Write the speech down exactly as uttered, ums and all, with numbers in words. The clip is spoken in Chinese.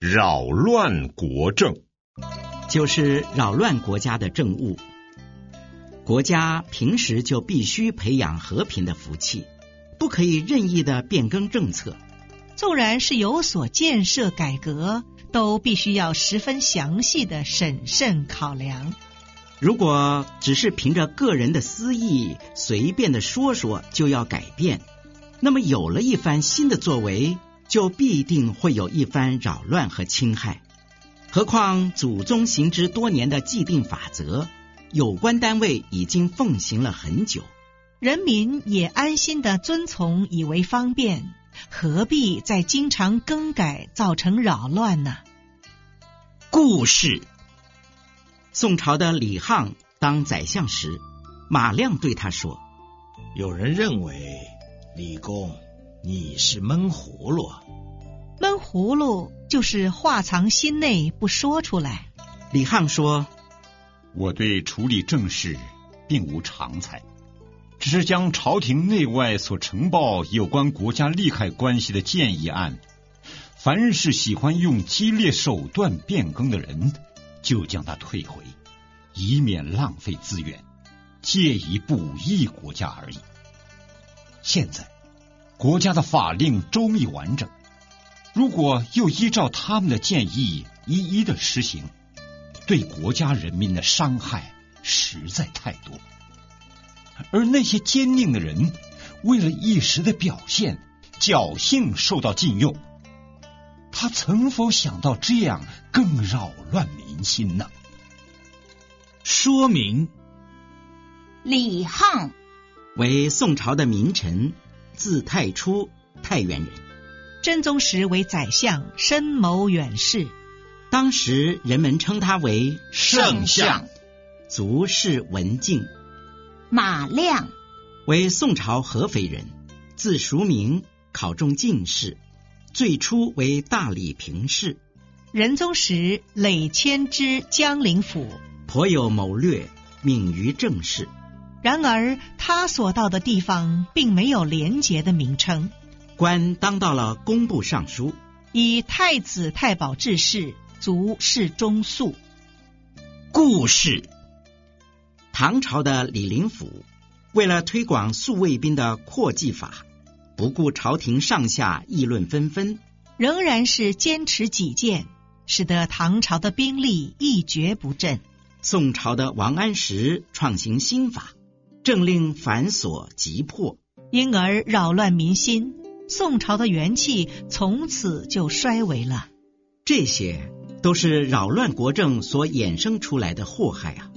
扰乱国政， 就是扰乱国家的政务。国家平时就必须培养和平的福气，不可以任意的变更政策。 纵然是有所建设改革，都必须要十分详细的审慎考量。 如果只是凭着个人的私意随便的说说就要改变，那么有了一番新的作为，就必定会有一番扰乱和侵害。何况祖宗行之多年的既定法则，有关单位已经奉行了很久， 人民也安心的遵从以为方便，何必再经常更改，造成扰乱呢？ 故事：宋朝的李沆当宰相时，马亮对他说： 有人认为李公你是闷葫芦。 闷葫芦就是话藏心内不说出来。 李沆说： 我对处理政事并无长才，只是将朝廷内外所呈报有关国家利害关系的建议案，凡是喜欢用激烈手段变更的人，就将他退回，以免浪费资源，借以补益国家而已。现在国家的法令周密完整，如果又依照他们的建议一一的实行，对国家人民的伤害实在太多。而那些坚定的人，为了一时的表现，侥幸受到禁用，他曾否想到这样更扰乱民心呢？ 说明： 李沆为宋朝的名臣，字太初，太原人。 真宗时为宰相，深谋远视。 当时人们称他为圣相， 足是文静。 马亮为宋朝合肥人，字叔明，考中进士，最初为大理评事。 仁宗时累迁知江陵府， 颇有谋略，敏于政事。 然而他所到的地方并没有廉洁的名称， 官当到了工部尚书， 以太子太保致仕，足是中肃。 故事：唐朝的李林甫为了推广宿卫兵的扩技法，不顾朝廷上下议论纷纷， 仍然是坚持己见，使得唐朝的兵力一蹶不振。 宋朝的王安石创行新法，政令繁琐急迫， 因而扰乱民心，宋朝的元气从此就衰微了。 这些都是扰乱国政所衍生出来的祸害啊！